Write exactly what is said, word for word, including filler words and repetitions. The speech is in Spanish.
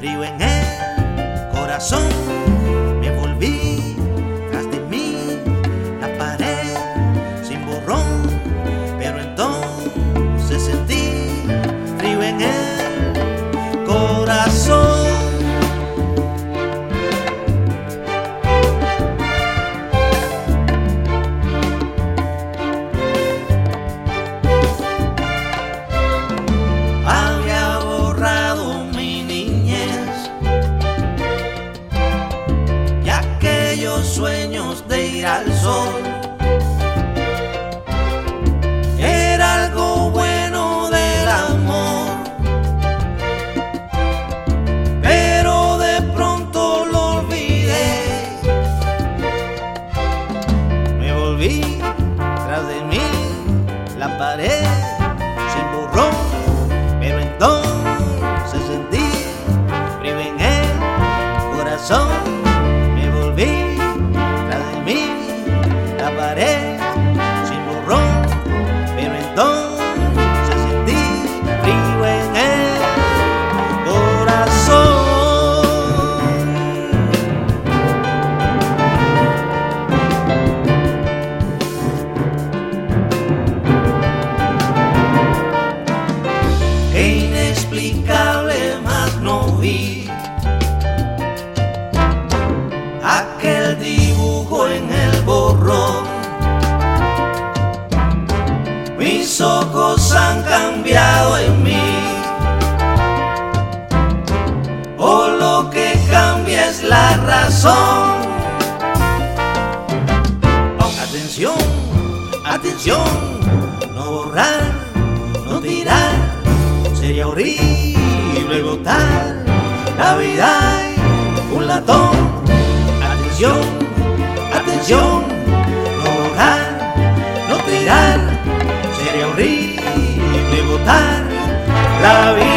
frío en el corazón. Me volví tras de mí la pared sin borrón, pero entonces sentí frío en el corazón. Había borrado mi niñez y aquellos sueños de ir al sol. Era algo bueno del amor, pero de pronto lo olvidé. Me volví tras de mí la pared sin borrón, pero entonces sentí frío en el corazón. Me volví tras de mí la pared sin borrón, pero entonces sentí frío en el corazón. Qué inexplicable, más no vi aquel dibujo en el borrón. Mis ojos han cambiado en mí, o lo que cambia es la razón. Atención, atención, no borrar, no tirar, sería horrible botar la vida en un latón. Atención, atención, no borrar, no tirar, sería horrible botar la vida